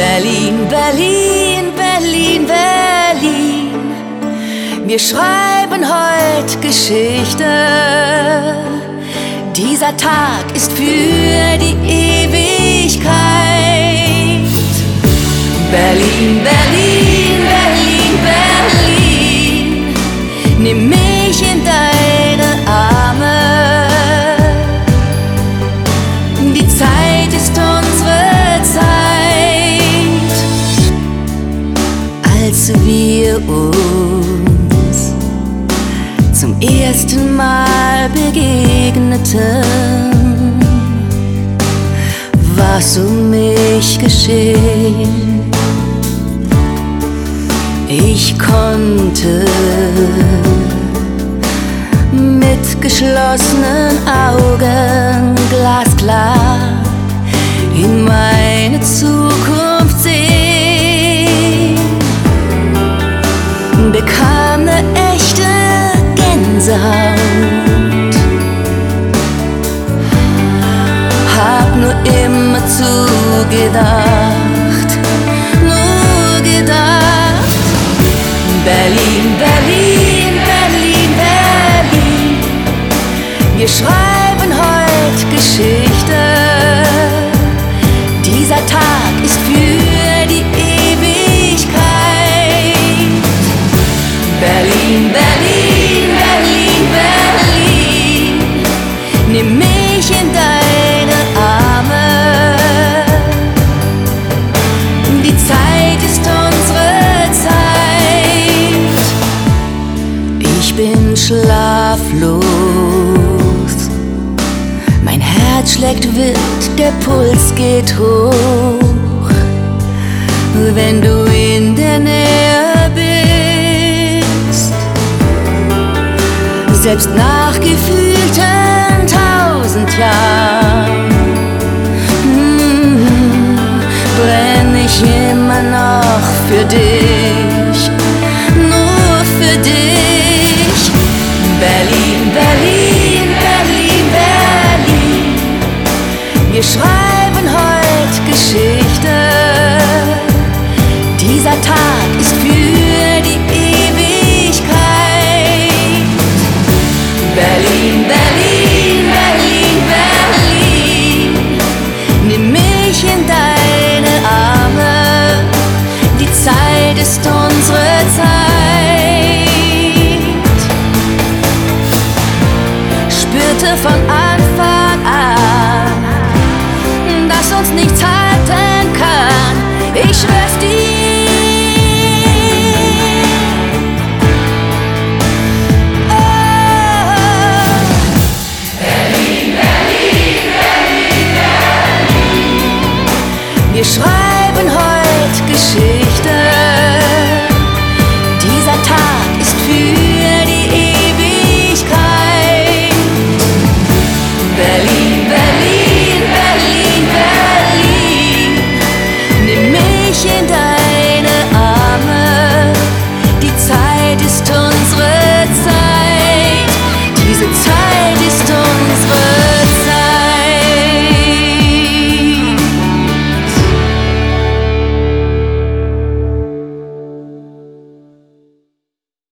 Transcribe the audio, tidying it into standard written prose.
Berlin, Berlin, Berlin, Berlin. Wir schreiben heute Geschichte. Dieser Tag ist für die Ewigkeit. Berlin, Berlin, Berlin, Berlin. Nimm mich in deine Arme. Die Zeit ist unsere Zeit. Als wir uns zum ersten Mal begegneten, war's um mich geschehen. Ich konnte mit geschlossenen Augen glasklar in meine Zukunft sehen, bekam ne echte Gänsehaut, hab nur immer zugedacht, nur gedacht. Berlin, Berlin, Berlin, Berlin. Wir schreiben heute Geschichte. Dieser Tag ist für die Ewigkeit. Berlin, Berlin, Berlin, Berlin. Nimm mich in deine Arme. Die Zeit ist unsere Zeit. Ich bin schlaflos. Mein Herz schlägt wild, der Puls geht hoch. Wenn du in der Nähe bist, selbst nach gefühlten 1000 Jahren, brenn ich immer noch für dich, nur für dich. Berlin, Berlin, Berlin, Berlin. Wir schreiben